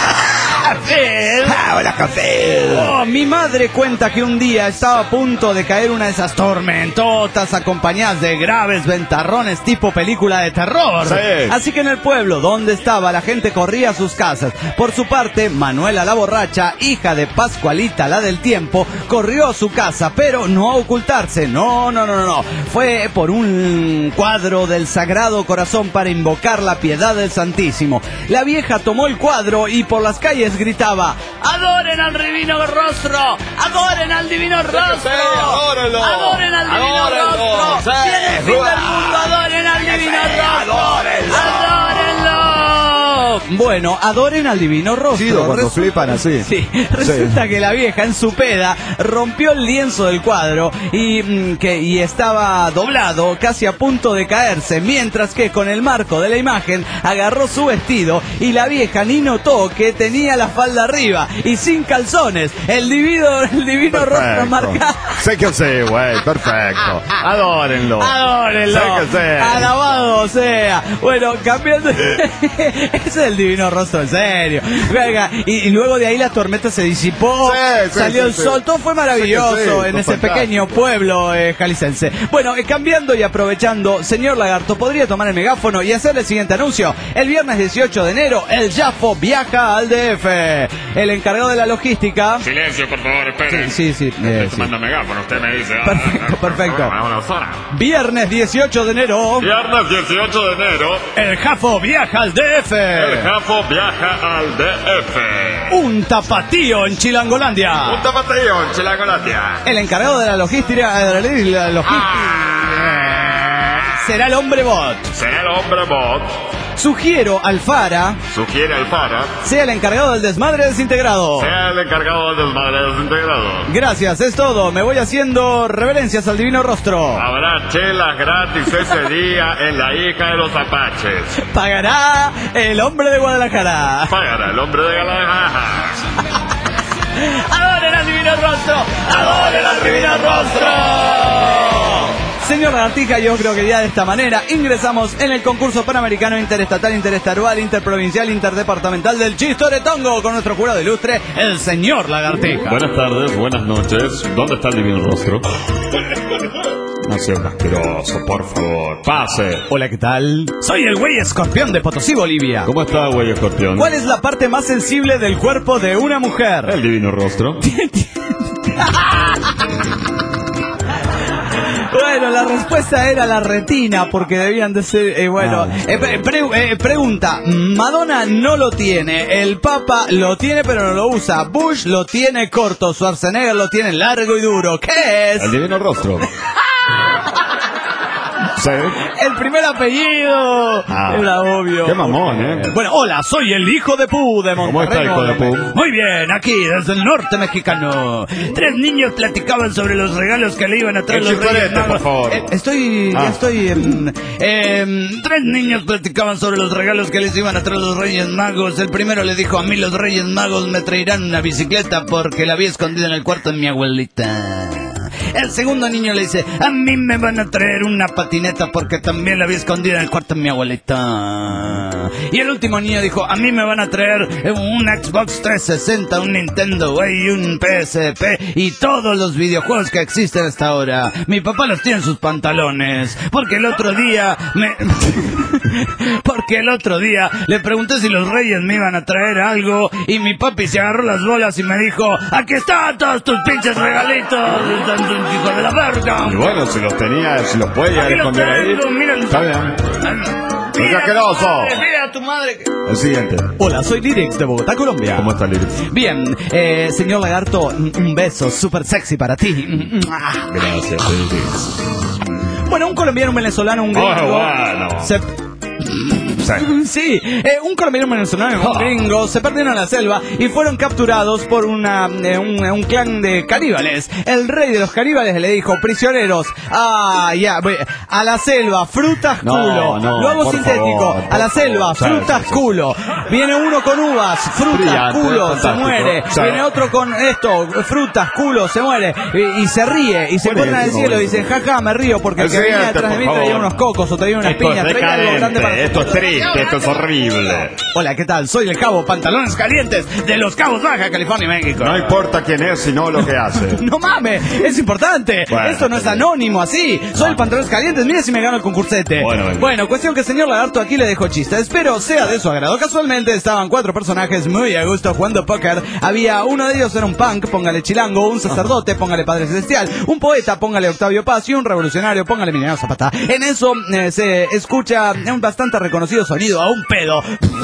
Ah, hola, café. Oh, mi madre cuenta que un día estaba a punto de caer una de esas tormentotas acompañadas de graves ventarrones tipo película de terror. Sí. Así que en el pueblo donde estaba la gente corría a sus casas. Por su parte, Manuela la borracha, hija de Pascualita la del tiempo, corrió a su casa, pero no a ocultarse. No, no, no, no, no. Fue por un cuadro del Sagrado Corazón para invocar la piedad del Santísimo. La vieja tomó el cuadro y por las calles gritaba: ¡adoren al divino rostro! ¡Adoren al divino rostro! adórenlo. ¡Adoren al divino Adórenlo. rostro! Sí. ¡Viene el fin del mundo! ¡Adoren al divino rostro! Adórenlo. ¡Adórenlo! Bueno, adoren al divino rostro. Chido cuando Resu- flipan así. Sí, resulta que la vieja en su peda rompió el lienzo del cuadro y, mm, que, y estaba doblado, casi a punto de caerse, mientras que con el marco de la imagen agarró su vestido y la vieja ni notó que tenía la falda arriba y sin calzones, el divino, el divino rostro marcado. Sé que sí, güey, perfecto. Adórenlo. Adórenlo. Sé que sí. Alabado sea. Bueno, cambiando. Ese es el divino rostro, en serio. Venga, y, y luego de ahí la tormenta se disipó. Sí, sí, salió sí, el sí. sol. Todo fue maravilloso Sí que sí, en fue ese fantástico. pequeño pueblo eh, jalisciense. Bueno, eh, cambiando y aprovechando, señor Lagarto, ¿podría tomar el megáfono y hacer el siguiente anuncio? El viernes dieciocho de enero, el Jafo viaja al D F. El encargado de la logística. Silencio, por favor, espere. Sí, sí, sí, eh, Estoy sí. tomando megáfono, usted me dice. ah, Perfecto, ah, perfecto. ah, Vámonos ahora. Viernes dieciocho de enero, Viernes dieciocho de enero, el Jafo viaja al D F. el Jafo viaja al D F. Un tapatío en Chilangolandia. Un tapatío en Chilangolandia. El encargado de la logística, de la logística Ah. será el hombre bot. Será el hombre bot. Sugiero al Fara Sugiere al Fara sea el encargado del desmadre desintegrado. sea el encargado del desmadre desintegrado. Gracias, es todo. Me voy haciendo reverencias al divino rostro. Habrá chelas gratis ese día en la hija de los apaches. Pagará el hombre de Guadalajara. Pagará el hombre de Guadalajara. ¡Adoren al divino rostro! ¡Adoren al divino rostro! Señor Lagartija, yo creo que ya de esta manera ingresamos en el concurso panamericano interestatal, interestadual, interprovincial, interdepartamental del Chistoretongo con nuestro jurado ilustre, el señor Lagartija. Buenas tardes, buenas noches. ¿Dónde está el divino rostro? No sea un asqueroso, por favor. Pase. Hola, ¿qué tal? Soy el güey escorpión de Potosí, Bolivia. ¿Cómo está, güey escorpión? ¿Cuál es la parte más sensible del cuerpo de una mujer? El divino rostro. Bueno, la respuesta era la retina, porque debían de ser, eh, bueno, Ah, eh, pre- pre- eh, pregunta, Madonna no lo tiene, el Papa lo tiene pero no lo usa, Bush lo tiene corto, Schwarzenegger lo tiene largo y duro, ¿qué es? El divino rostro. ¿Sí? El primer apellido, Ah, era obvio. qué mamón, ¿eh? Bueno, hola, soy el hijo de Pu de Monterrey. ¿Cómo está, hijo de Pu? Muy bien, aquí desde el norte mexicano. Tres niños platicaban sobre los regalos que le iban a traer El los Reyes chiflete, Magos. por favor. Eh, estoy, ya Ah. estoy en... em, tres niños platicaban sobre los regalos que les iban a traer los Reyes Magos. El primero le dijo, a mí los Reyes Magos me traerán una bicicleta porque la había escondida en el cuarto de mi abuelita. El segundo niño le dice, a mí me van a traer una patineta porque también la había escondida en el cuarto de mi abuelita. Y el último niño dijo, a mí me van a traer un Xbox trescientos sesenta, un Nintendo Wii y un P S P y todos los videojuegos que existen hasta ahora. Mi papá los tiene en sus pantalones porque el otro día me... porque el otro día le pregunté si los reyes me iban a traer algo y mi papi se agarró las bolas y me dijo, aquí están todos tus pinches regalitos, hijo de la verga. Y bueno, si los tenía, si los puede llegar a Aquí los esconder ahí. tengo, mira el- Está bien. Mira, asqueroso! mira a tu madre. El siguiente. Hola, soy Lirix de Bogotá, Colombia. ¿Cómo está, Liris? Bien, eh, señor Lagarto, un beso súper sexy para ti. Gracias, Liris. Bueno, un colombiano, un venezolano, un gringo. Oh, bueno. se- Sí. Sí, eh, un colombiano, un venezolano y un Ah. gringo se perdieron en la selva y fueron capturados por una, eh, un, un clan de caníbales. El rey de los caníbales le dijo, prisioneros, ah, ya, ve, a la selva, frutas, No, culo. no, Lo hago por sintético, favor, a la por selva, favor. frutas, Sí, sí, sí. culo. Viene uno con uvas, frutas, Brillante, culo, se fantástico. muere. Sí. Viene otro con esto, frutas, culo, se muere. Y, y se ríe, y se pone en el Buenísimo, cielo y dice, buenísimo. jaja, me río porque el El que venía siguiente, detrás de mí por traía favor. unos cocos o traía unas Esto es piñas, traía algo grande para... decadente, esto es triste, esto es horrible. Hola, ¿qué tal? Soy el Cabo Pantalones Calientes de Los Cabos, Baja California, México. No importa quién es, sino lo que hace. No mames, es importante. Bueno, Esto no es anónimo así. Soy el Pantalones Calientes, mire si me gano el concursete. Bueno, venga. Bueno, cuestión que el señor Lagarto aquí le dejó chiste. Espero sea de su agrado. Casualmente estaban cuatro personajes muy a gusto jugando póker. Había uno de ellos era un punk, póngale chilango, un sacerdote, póngale Padre Celestial, un poeta, póngale Octavio Paz y un revolucionario, póngale Emiliano Zapata. En eso eh, se escucha un bastante reconocido sonido a un pedo.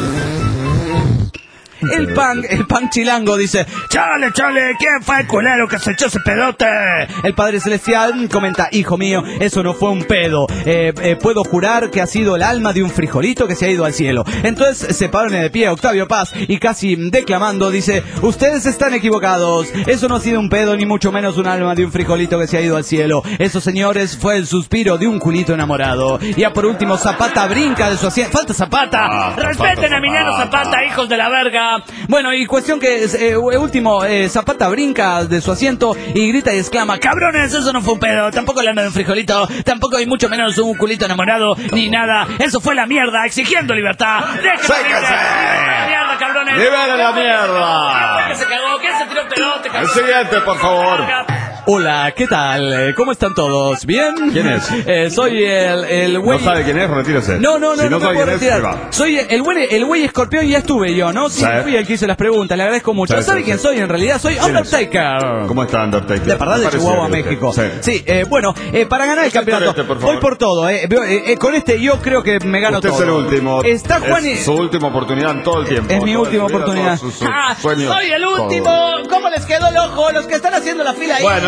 El punk, el punk chilango dice, chale, chale, ¿quién fue el culero que se echó ese pedote? El Padre Celestial comenta, hijo mío, eso no fue un pedo. Eh, eh, puedo jurar que ha sido el alma de un frijolito que se ha ido al cielo. Entonces se pone de pie Octavio Paz y casi declamando dice, ustedes están equivocados. Eso no ha sido un pedo ni mucho menos un alma de un frijolito que se ha ido al cielo. Eso, señores, fue el suspiro de un culito enamorado. Ya por último, Zapata brinca de su asiento. ¡Falta Zapata! Ah, ¡Respeten Zapata, a Emiliano Zapata. Zapata, hijos de la verga! Bueno, y cuestión que eh, último, eh, Zapata brinca de su asiento y grita y exclama, cabrones, eso no fue un pedo, tampoco le ando de un frijolito, tampoco hay mucho menos un culito enamorado, ni nada, eso fue la mierda, exigiendo libertad. ¡Déjenme ¡Séquense! libre! ¡Liberen la mierda, cabrones! ¡Liberen la mierda! ¿Quién fue que se cagó? ¿Quién se tiró el pelote, El cabrón? siguiente, por favor. Hola, ¿qué tal? Eh, ¿Cómo están todos? ¿Bien? ¿Quién es? Eh, soy el, el No güey... sabe quién es, retírese. No, no, no, Si no, no me sabe puedo quién es, se retirar. va. Soy el güey, el güey escorpión y ya estuve yo, ¿no? Sí, Sí. fui el que hice las preguntas, le agradezco mucho. Sí, ¿Sabe sí, quién sí. soy en realidad? Soy ¿Quién es? Undertaker. ¿Cómo está Undertaker? De verdad, de Me parecía Chihuahua, que usted- México. Sí. Sí, eh, bueno, eh, para ganar el Este campeonato, este, por favor. voy por todo, eh. Veo, eh, eh, con este yo creo que me gano Usted todo. es el último. Está Juan y... Es su última oportunidad en todo el tiempo. Es mi Toda última su vida, oportunidad. todos sus- sus ¡Ah! sueños, ¡Soy el todo. último! ¿Cómo les quedó el ojo? Los que están haciendo la fila ahí. Bueno,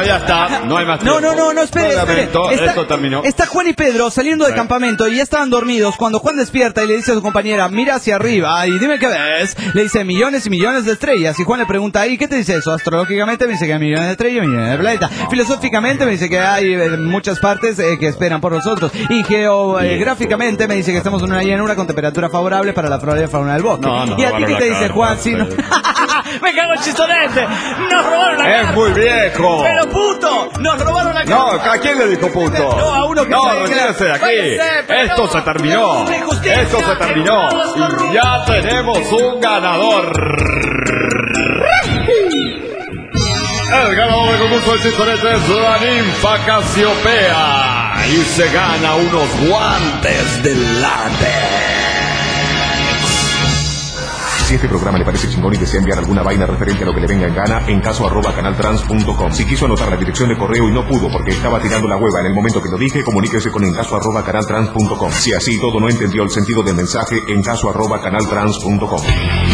ya está, no hay más No, tiempo. no, no, no, espere, Lo espere. lamento, Está, esto terminó. está Juan y Pedro saliendo del Sí. campamento y ya estaban dormidos cuando Juan despierta y le dice a su compañera, mira hacia arriba y dime qué ves. Le dice millones y millones de estrellas y Juan le pregunta, ¿y qué te dice eso? Astrológicamente me dice que hay millones de estrellas y millones de planetas. Filosóficamente me dice que hay eh, muchas partes eh, que esperan por nosotros. Y geográficamente me dice que estamos en una llanura con temperatura favorable para la flora y fauna del bosque. No, no, ¿Y a ti qué robaron te la dice carta, Juan? Si no... ¡Me cago en chistonete! ¡Nos robaron la Es carta! muy viejo. ¡Pero puto! ¡Nos robaron la No, carta! ¿a quién le dijo puto? No, a uno que No, se- retírese de aquí. Váyase, pero Esto no. se terminó. Tenemos injusticia. Esto se terminó. Y ya tenemos un ganador. El ganador del concurso de chistonete es la ninfa Casiopea. Y se gana unos guantes de látex. Si este programa le parece chingón y desea enviar alguna vaina referente a lo que le venga en gana, en caso arroba canaltrans punto com. Si quiso anotar la dirección de correo y no pudo porque estaba tirando la hueva en el momento que lo dije, comuníquese con encaso arroba canaltrans punto com. Si así todo no entendió el sentido del mensaje, encaso arroba canaltrans punto com.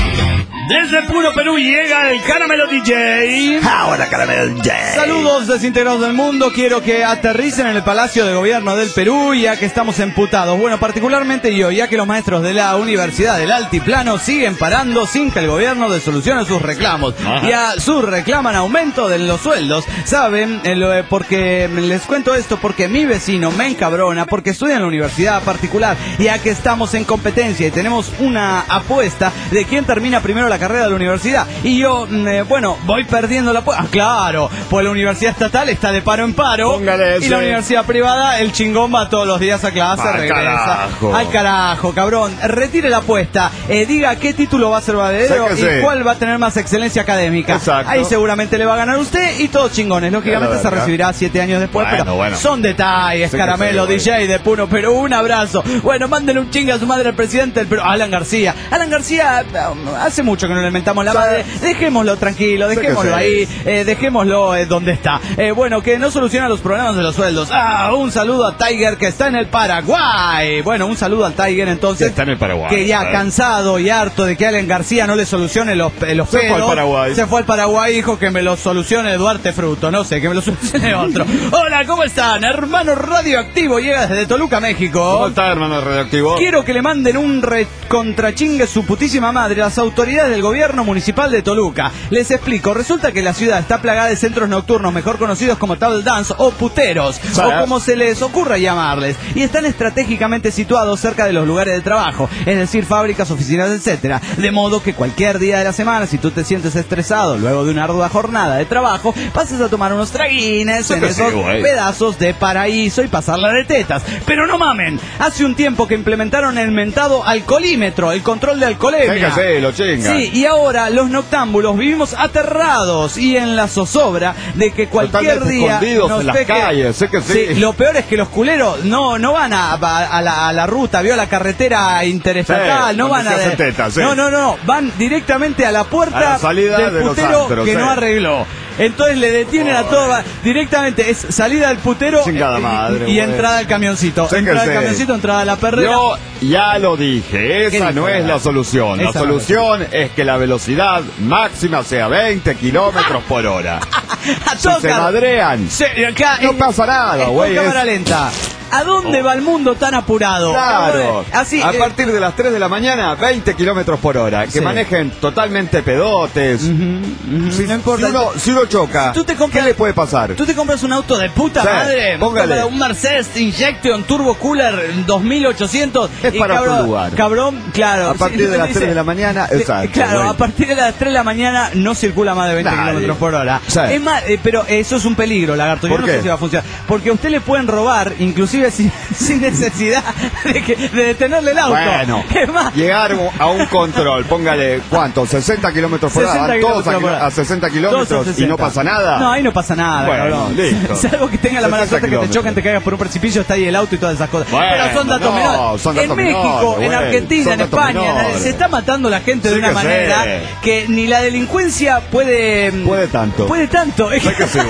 Desde Puro Perú llega el Caramelo D J. Ahora, Caramelo J. Saludos desintegrados del mundo, quiero que aterricen en el Palacio de Gobierno del Perú ya que estamos emputados. Bueno, particularmente yo, ya que los maestros de la Universidad del Altiplano siguen parando sin que el gobierno dé solución a sus reclamos. Ajá. Ya sus reclaman aumento de los sueldos. ¿Saben? Eh, lo, eh, porque les cuento esto porque mi vecino me encabrona porque estudia en la universidad particular, ya que estamos en competencia y tenemos una apuesta de quién termina primero la carrera de la universidad. Y yo, mm, eh, bueno, voy perdiendo la apuesta. Ah, claro, pues la universidad estatal está de paro en paro. Póngale Y ese. la universidad privada, el chingón va todos los días a clase, Al regresa. carajo. Al carajo, cabrón. Retire la apuesta. Eh, diga qué título va a ser verdadero y Sáquese. cuál va a tener más excelencia académica. Exacto. Ahí seguramente le va a ganar usted y todos chingones. Lógicamente Ya se la verga. recibirá siete años después, Bueno, pero bueno. son detalles, Sí que Caramelo, sí, D J de Puno Perú. Un abrazo. Bueno, mándenle un chingue a su madre al presidente del Perú, Alan García. Alan García, um, hace mucho que no le mentamos la madre. Dejémoslo tranquilo, Sí que dejémoslo sí. ahí, eh, dejémoslo eh, donde está. Eh, bueno, que no soluciona los problemas de los sueldos. Ah, un saludo a Tiger que está en el Paraguay. Bueno, un saludo al Tiger entonces. Que está en el Paraguay, Que ya eh. cansado y harto de que Alan García no le solucione los, eh, los Se fue pedos. al Paraguay. Se fue al Paraguay, dijo que me lo solucione Duarte Fruto. No sé, que me lo solucione otro. Hola, ¿cómo están? Hermano Radioactivo llega desde Toluca, México. ¿Cómo está, hermano radioactivo? Quiero que le manden un recontrachingue su putísima madre a las autoridades del gobierno municipal de Toluca. Les explico, resulta que la ciudad está plagada de centros nocturnos, mejor conocidos como table dance o puteros, ¿Sabes? o como se les ocurra llamarles, y están estratégicamente situados cerca de los lugares de trabajo, es decir, fábricas, oficinas, etcétera. De modo que cualquier día de la semana, si tú te sientes estresado luego de una ardua jornada de trabajo, pases a tomar unos traguines Sí en que sí, esos güey. pedazos de paraíso y pasarla de tetas. Pero no mamen, hace un tiempo que implementaron el mentado alcoholímetro, el control de alcoholemia. Sí que sí, lo chingan. Sí, y ahora los noctámbulos vivimos aterrados y en la zozobra de que cualquier Totalmente día escondidos nos en las pegue- calles, sé que sí. Lo peor es que los culeros no no van a, a- a la, a la ruta, vio la carretera interestatal, Sí, no donde van a se hace teta, sí. no no no, van directamente a la puerta A la salida del de los putero antros, que sí. no arregló. Entonces le detienen a todo, va- directamente es salida del putero Chingada eh, madre, y güey. entrada al camioncito. Sí que Entrada al sí. camioncito, entrada a la perrera. Yo ya lo dije, esa dijo? no es la solución. La Esa no solución es que la velocidad máxima sea veinte kilómetros por hora. A Si tocar. se madrean, Sí, acá, no eh, pasa nada, es con güey. cámara es- lenta. ¿A dónde va el mundo tan apurado? Claro, Así, a eh, partir de las tres de la mañana, veinte kilómetros por hora. Que Sí. manejen totalmente pedotes. ujú, ujú, Si, no importa. si uno, si uno choca, Tú te compras- ¿qué le puede pasar? Tú te compras un auto de puta Sí, madre, póngale. un Mercedes Injection Turbo Cooler dos mil ochocientos. Es y para otro cabrón, lugar. Cabrón, claro. A partir sí, de las dice- tres de la mañana, de- exacto, Claro, bueno. a partir de las tres de la mañana no circula más de veinte Nadie. kilómetros por hora. Sí. Es más, eh, pero eso es un peligro, lagarto. Yo ¿Por no qué? sé si va a funcionar. Porque a usted le pueden robar, inclusive sin, sin necesidad de, que, de detenerle el auto. Bueno, Es más, llegar a un control, póngale, ¿cuánto? ¿sesenta kilómetros por hora? sesenta Van todos a, kilómetros por hora. a sesenta Todos kilómetros a y no sesenta. pasa nada. No, ahí no pasa nada, Bueno, cabrón. listo. Salvo que tenga la mala sesenta suerte que te kilómetros. chocan, te caigas por un precipicio, está ahí el auto y todas esas cosas. Bueno, Pero son datos no, menores. son En datos México, menores, en güey, Argentina, son en datos España, menores. se está matando la gente de Sí una que manera sí. que ni la delincuencia puede... Puede tanto. Puede tanto. Sí que sí,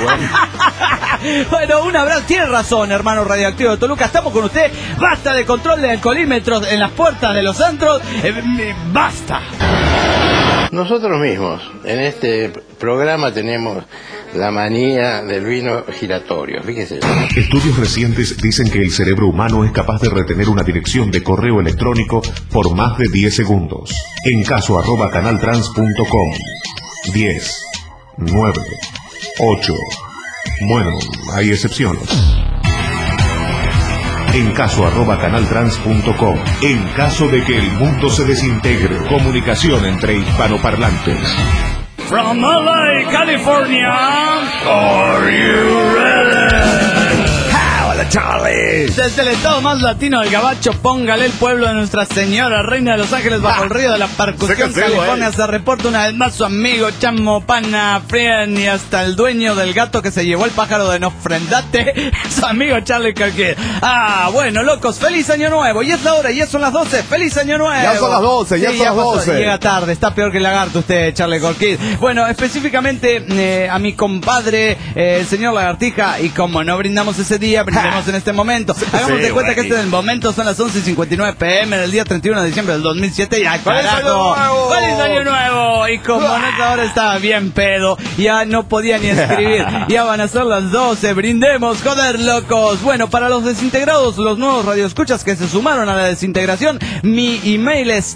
güey. Bueno, un abrazo. Tiene razón, hermano radioactivo de Toluca. Estamos con usted. Basta de control de alcoholímetros en las puertas de los antros. Eh, eh, basta. Nosotros mismos en este programa tenemos la manía del vino giratorio, fíjese. Estudios recientes dicen que el cerebro humano es capaz de retener una dirección de correo electrónico por más de diez segundos. En caso arroba canaltrans punto com. diez, nueve, ocho. Bueno, hay excepciones. En caso arroba canaltrans punto com. En caso de que el mundo se desintegre, comunicación entre hispanoparlantes. From L A, California, are you ready? Hola, Charlie. Desde el estado más latino del gabacho, póngale el pueblo de Nuestra Señora, Reina de Los Ángeles, bajo ah, el río de la percusión, California, se reporta una vez más su amigo Chamo Pana Friend y hasta el dueño del gato que se llevó el pájaro de Nofrendate, su amigo Charlie Kirkid. Ah, bueno, locos, feliz año nuevo. Y es la hora, ya son las doce, feliz año nuevo. Ya son las doce, ya sí, son ya las doce. Llega tarde, está peor que el lagarto usted, Charlie Kirkid. Bueno, específicamente eh, a mi compadre, eh, el señor Lagartija, y como no brindamos ese día, brindemos en este momento. Hagamos sí, de cuenta güey. que este es el momento, son las once y cincuenta y nueve pm del día treinta y uno de diciembre del dos mil siete. Y ¡ay, carajo! ¡Feliz año nuevo! Y como en esta hora estaba bien pedo, ya no podía ni escribir. Ya van a ser las doce, brindemos, joder, locos. Bueno, para los desintegrados, los nuevos radioescuchas que se sumaron a la desintegración, mi email es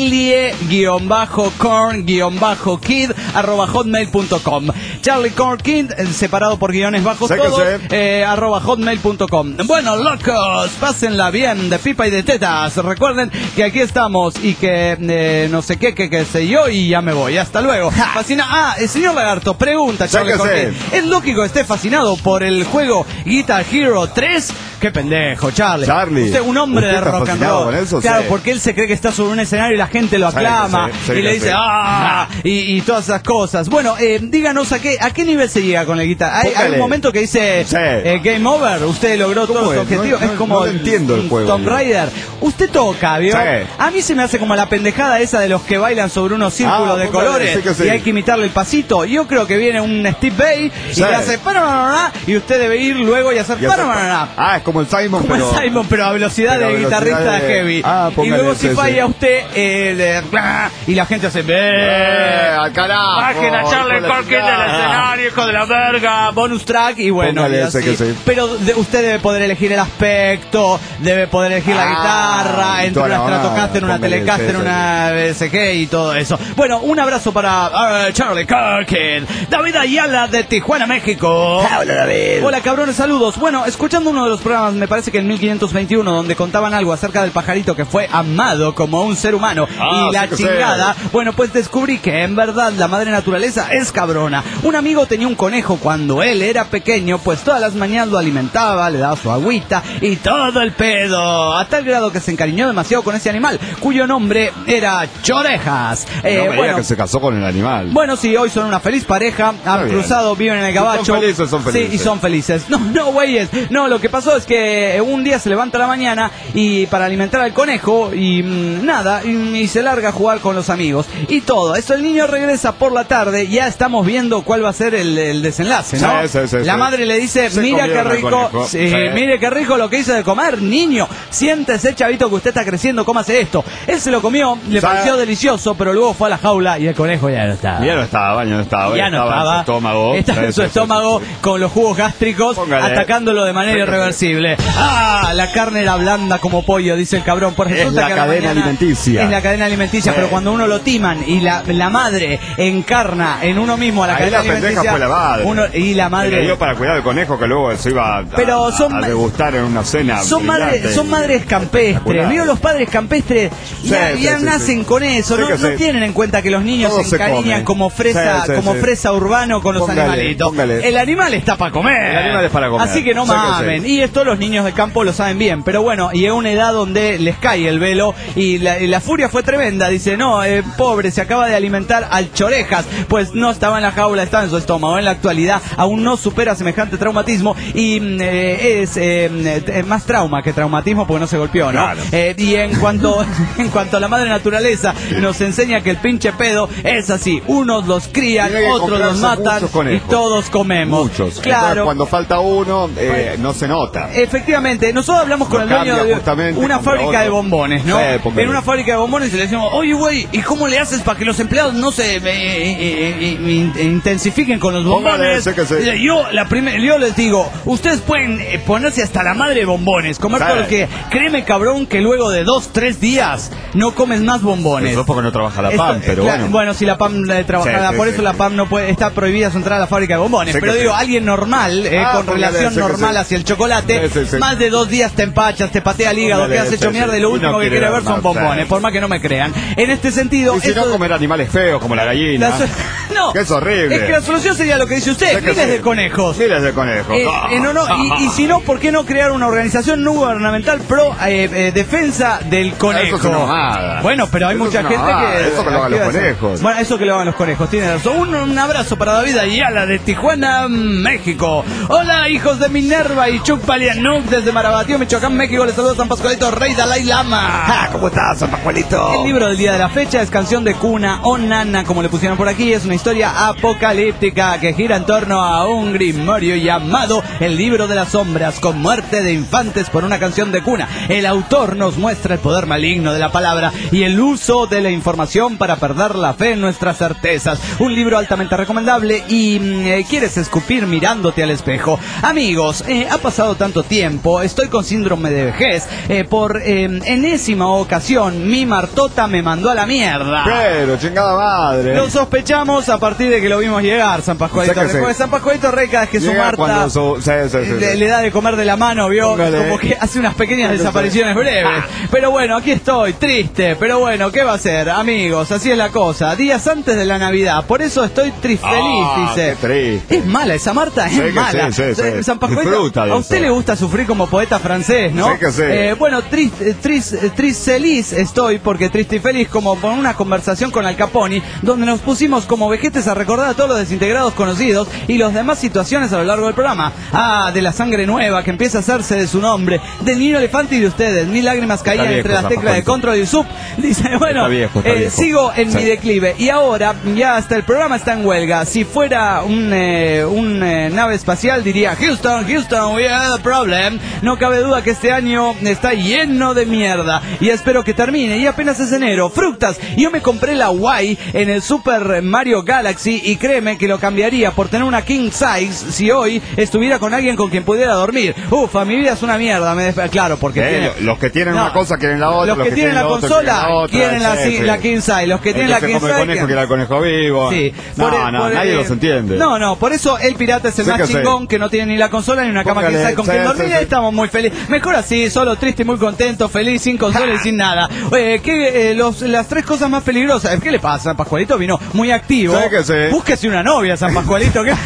charlie-corn-kid arroba hotmail punto com. Charlie Corn Kid, separado por guiones bajos sé todos, eh, arroba hotmail punto com. Bueno, locos, pásenla bien de pipa y de tetas. Recuerden que aquí estamos y que eh, no sé qué, que qué sé yo, y ya me voy. Hasta luego. Fascina. Ah, el señor Lagarto, pregunta, Charlie Corn Kid. ¿Es lógico que esté fascinado por el juego Guitar Hero tres? Qué pendejo, Charlie. Charlie. Usted un hombre de rock and roll. Eso, claro, sí. porque él se cree que está sobre un escenario y la gente lo aclama sí, sí, sí, y le dice, sí. ¡ah! Y, y todas esas cosas. Bueno, eh, díganos a qué, a qué nivel se llega con el guitarra. Hay, hay un momento que dice sí. eh, Game Over, usted logró todos los objetivos. No, no, es como no entiendo el juego. Tomb Raider. Usted toca, ¿vio? Sí. A mí se me hace como la pendejada esa de los que bailan sobre unos círculos ah, de colores sí sí. y hay que imitarle el pasito. Yo creo que viene un Steve Vai y sí. le hace para y usted debe ir luego y hacer para. Ah, es como el Simon, como pero... el Simon, pero a velocidad de guitarrista de heavy. Ah, y luego si falla usted eh, de... y la gente hace eh, al carajo. Bajen a Charlie Corkid del escenario, hijo de la verga, bonus track y bueno, y así. Que sí. Pero de, usted debe poder elegir el aspecto, debe poder elegir ah, la guitarra, entre una Stratocaster, una Telecaster, sí, una B S G y todo eso. Bueno, un abrazo para uh, Charlie Corkid. David Ayala de Tijuana, México. Hola, David. Hola, cabrones, saludos. Bueno, escuchando uno de los programas, me parece que en mil quinientos veintiuno, donde contaban algo acerca del pajarito que fue amado como un ser humano ah, y la sí chingada, sé. Bueno, pues descubrí que en verdad la madre naturaleza es cabrona. Un amigo tenía un conejo cuando él era pequeño, pues todas las mañanas lo alimentaba, le daba su agüita y todo el pedo, a tal grado que se encariñó demasiado con ese animal, cuyo nombre era Chorejas. Eh, no bueno, que se casó con el animal. Bueno, sí, hoy son una feliz pareja, han cruzado, viven en el gabacho. Son felices, son felices. Sí, y son felices. No, no, güeyes. No, lo que pasó es que un día se levanta a la mañana y para alimentar al conejo y mmm, nada, y, y se larga a jugar con los amigos y todo. Eso, el niño regresa por la tarde, ya estamos viendo cuál va a ser el, el desenlace, ¿no? Sí, sí, sí, la sí. madre le dice, se mira qué rico, sí, sí. mire qué rico lo que hice de comer, niño, siéntese, chavito, que usted está creciendo, cómase esto. Él se lo comió, le ¿sabe? Pareció delicioso, pero luego fue a la jaula y el conejo ya no estaba. Ya no estaba, ya no estaba. Ya no estaba. estaba. En su estómago. Estaba en su estómago con los jugos gástricos, póngale, atacándolo de manera irreversible. ¡Ah! La carne era blanda como pollo, dice el cabrón. Por es la que cadena alimenticia. Es la cadena alimenticia, sí. Pero cuando uno lo timan y la, la madre encarna en uno mismo a la ahí cadena la alimenticia. Fue la madre. Uno, y la madre. Le dio para cuidar el conejo que luego se iba a, pero son, a, a degustar en una cena. Son, madre, son madres campestres. ¿Vio? Los padres campestres ya, sí, ya sí, nacen sí. con eso. Sí, no, no tienen en cuenta que los niños todos se encariñan se como fresa, sí, sí, como sí. fresa urbano con los póngale, animalitos. Póngale. El animal está para comer. El animal es para comer. Así que no mamen. Sí. Y esto los niños de campo lo saben bien. Pero bueno, y es una edad donde les cae el velo y la, y la furia fue tremenda. Dice, no, eh, pobre, se acaba de alimentar al Chorejas. Pues no estaba en la jaula, estaba en su estómago. En la actualidad aún no supera semejante traumatismo y eh, es eh, más trauma que traumatismo porque no se golpeó, ¿no? Claro. Eh, y en cuanto, en cuanto a la madre naturaleza, nos enseña que el pinche pedo es así. Unos los crían, otros los matan y todos comemos. Muchos. Claro. Entonces, cuando falta uno, eh, no se nota. Efectivamente, nosotros hablamos con no el dueño de una fábrica otro. de bombones, ¿no? Sí, en una fábrica de bombones y le decimos, oye, güey, ¿y cómo le haces para que los empleados no se eh, eh, eh, intencionen intensifiquen con los bombones. Póngale, sé que sí. Yo, la primer, yo les digo, ustedes pueden eh, ponerse hasta la madre de bombones, comer Sí. todo lo que... Créeme, cabrón, que luego de dos, tres días no comes más bombones. Eso es porque no trabaja la Esto, P A M, pero claro, bueno. Bueno, si la P A M eh, trabajada, Sí, sí, por sí, eso sí. la P A M no puede, está prohibida su entrada a la fábrica de bombones. Sí Pero que digo, sí. alguien normal, eh, Ah, con póngale, relación sí que normal sí. hacia el chocolate, Sí, sí, sí. más de dos días te empachas, te patea el hígado, Póngale, que has hecho sí, mierda sí. y lo Y último no que quiere quiere ver ver son más, sí. bombones, por más que no me crean. En este sentido, Y si esto- no, comer animales feos como la gallina. la so- no, Que es horrible. es que la solución sería lo que dice usted, Sé que miles sí. de conejos. Miles de conejos. Eh, eh, no, no, y, y si no, ¿por qué no crear una organización no gubernamental pro eh, eh, defensa del conejo? Eso es una bobada. Bueno, pero hay Eso mucha es una gente bobada. que... Eso que lo hagan los ¿qué va a hacer? conejos. Bueno, eso que lo hagan los conejos, tiene razón. Un, un abrazo para David Ayala de Tijuana, México. Hola, hijos de Minerva y Chuck Palianuk desde Marabatío, Michoacán, México. Les saluda San Pascualito, Rey Dalai Lama. Ah, ¿cómo estás, San Pascualito? El libro del día de la fecha es Canción de Cuna o Nana, como le pusieron por aquí. Es una historia apocalíptica que gira en torno a un grimorio llamado El Libro de las Sombras, con muerte de infantes por una canción de cuna. El autor nos muestra el poder maligno de la palabra y el uso de la información para perder la fe en nuestras certezas. Un libro altamente recomendable y mm, eh, quieres escupir mirándote al espejo. Amigos, eh, ha pasado tanto tiempo, estoy con síndrome de vejez. Eh, por eh, enésima ocasión, mi martota me mandó a la mierda. Pero, chingada madre. Lo sospechamos a partir de que lo vimos llegar, San Pascualito. Sé que sí. Después, San Pascualito Rey, cada vez que su Llega Marta cuando su- sí, sí, sí, le, sí. le da de comer de la mano, vio, Póngale. como que hace unas pequeñas Sí, sí. desapariciones breves. Ah. Pero bueno, aquí estoy, triste. Pero bueno, ¿qué va a hacer, amigos? Así es la cosa. Días antes de la Navidad, por eso estoy trifeliz, Ah, dice. qué triste. Es mala esa Marta, Sí es que mala. sí, sí, sí. Eh, San Pascualito, Disfruta de a usted eso. le gusta sufrir como poeta francés, ¿no? Sí que sí. Eh, bueno, triste, triste, triste feliz estoy, porque triste y feliz, como por una conversación con Al Capone, donde nos pusimos como vejetes a recordar a todos los desintegrados conocidos y las demás situaciones a lo largo del programa. Ah, de la sangre nueva que empieza a hacerse de su nombre, del niño elefante y de ustedes. Mil lágrimas caían viejo, entre las San teclas de Pascualito. control y sub. Dice, bueno, Está viejo, está eh, viejo. sigo en Sí. mi declive y ahora ya hasta el programa está en huelga. Si fuera un, eh, un eh, nave espacial diría, Houston, Houston, we have a problem. No cabe duda que este año está lleno de mierda y espero que termine. Y apenas es enero. Fructas. Yo me compré la Y en el Super Mario Galaxy y créeme que lo cambiaría por tener una King Size si hoy estuviera con alguien con quien pudiera dormir. Ufa, mi vida es una mierda. Me despe- claro, porque Eh, tiene... lo- los que tienen No. una cosa quieren la otra. Los que tienen la la otra consola quieren la otra, quieren la, sí, si- sí. la King Size. Los que El tienen que la se King come el Size... conejo quiere el conejo vivo. Sí. No, Por- no, por- nadie eh, los entiende. No, no, por eso el pirata es el Sí más que sí. chingón, que no tiene ni la consola ni una cama Póngale, King Size con sí, quien sí, dormir. sí. Estamos muy felices. Mejor así, solo triste y muy contento, feliz, sin consola y sin nada. Oye, ¿qué, eh, los, las tres cosas más peligrosas. ¿Qué le pasa? San Pascualito vino muy activo. Sí que sí. Búsquese una novia, San Pascualito. ¿Qué?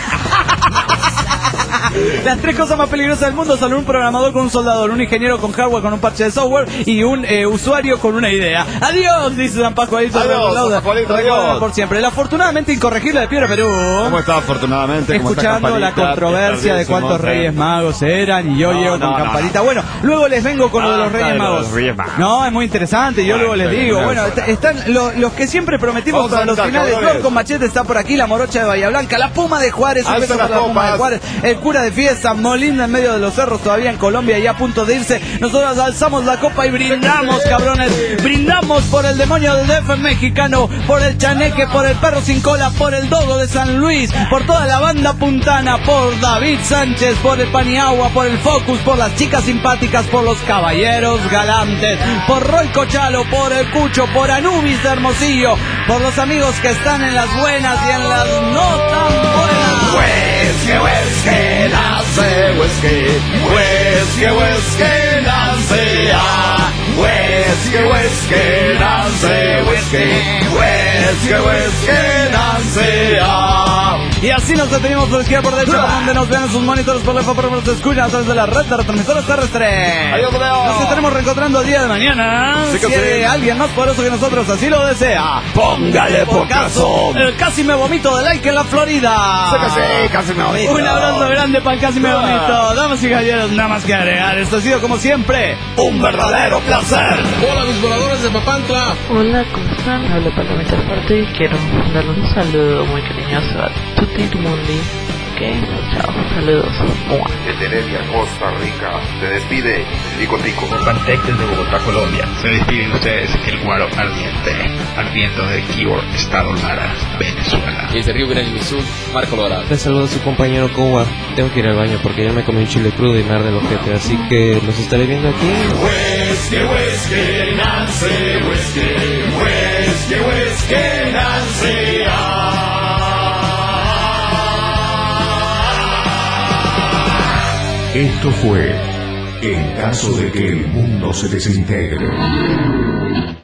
Las tres cosas más peligrosas del mundo son un programador con un soldador, un ingeniero con hardware con un parche de software y un eh, usuario con una idea. Adiós, dice San Pascualito. Adiós, Recuerda- San Pascualito, recuerda adiós. por siempre. El afortunadamente incorregible de Piedra Perú. ¿Cómo está afortunadamente? ¿Cómo está Escuchando la Campanita? controversia de Está cuántos bien, Reyes Magos eran y yo No, llego no, con no, Campanita. Bueno, luego les vengo con lo de Ah, los Reyes está, lo de Magos. los Reyes Magos. No, es muy interesante. Yo Ah, luego les está bien, digo. no, Bueno, no, est- no. están lo- los que siempre prometimos Vamos a para los cantar, finales. cabrones. Flor con Machete está por aquí, la Morocha de Bahía Blanca, la Puma de Juárez, un Alza beso las para la Puma de copas. Juárez, el cura de fiesta, Molinda en medio de los cerros, todavía en Colombia, ya a punto de irse. Nosotros alzamos la copa y brindamos, cabrones. Brindamos por el demonio del D F mexicano, por el chaneque, por el perro sin cola, por el dogo de San Luis, por toda la banda puntana, por David Sánchez, por el Paniagua, por el Focus, por las chicas simpáticas, por los caballeros galantes, por Roy Cochalo, por el Cucho, por Anubis de Hermosillo, por los amigos que están en las buenas y en las no tan buenas. Whisky, whisky, nace whisky. Whisky, whisky, nace ah. Whisky, whisky, nace whisky. Whisky, whisky, nace ah. Y así nos detenimos por izquierda por derecha, por donde nos vean en sus monitores, por lejos, por nos escuchan a través de la red de retransmisores terrestres. Adiós, Leo. Nos estaremos reencontrando el día de mañana. Sí que si sí. hay alguien más poderoso que nosotros así lo desea. Póngale por caso. El casi me vomito de like en la Florida. Sí que sí, casi me vomito. Un abrazo grande para el casi me vomito. Damas y caballeros, nada más que agregar. Esto ha sido como siempre Un verdadero placer. Hola mis voladores de Papantla. Hola, ¿cómo están? Hablo Palomita Fuerte y quiero darle un saludo muy cariñoso a Tutti Mundi, Chao, saludos. Desde Heredia, Costa Rica, se despide Tico Tico. Pantec desde Bogotá, Colombia. Se despiden ustedes el Guaro Ardiente, ardiendo de Kibor, Estado Lara, Venezuela. Y desde Río Grande del Sur, Marco Lorado. Les saludo a su compañero Kowa. Tengo que ir al baño porque ya me comí un chile crudo y me arde el ojete, así que los estaré viendo aquí. Whisky, whisky, Nancy, whisky, whisky, whisky, Nancy. Esto fue En caso de que el mundo se desintegre.